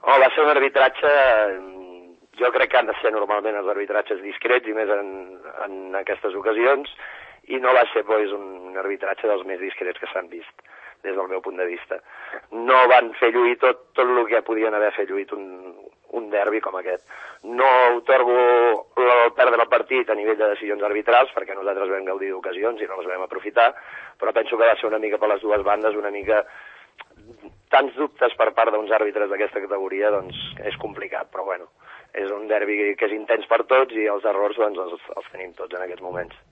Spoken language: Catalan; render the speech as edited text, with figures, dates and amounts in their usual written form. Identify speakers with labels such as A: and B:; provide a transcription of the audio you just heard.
A: Oh, va ser un arbitratge... Jo crec que han de ser normalment els arbitratges discrets i més en aquestes ocasions, i no va ser pues, un arbitratge dels més discrets que s'han vist, des del meu punt de vista. No van fer lluir tot el que podien haver fet lluit un derbi com aquest. No otorgo el perdre el partit a nivell de decisions arbitrals, perquè nosaltres vam gaudir d'ocasions i no les vam aprofitar, però penso que va ser una mica per les dues bandes, una mica... Tants dubtes per part d'uns àrbitres d'aquesta categoria, doncs és complicat, però bueno, és un derbi que és intens per tots i els errors doncs, els tenim tots en aquests moments.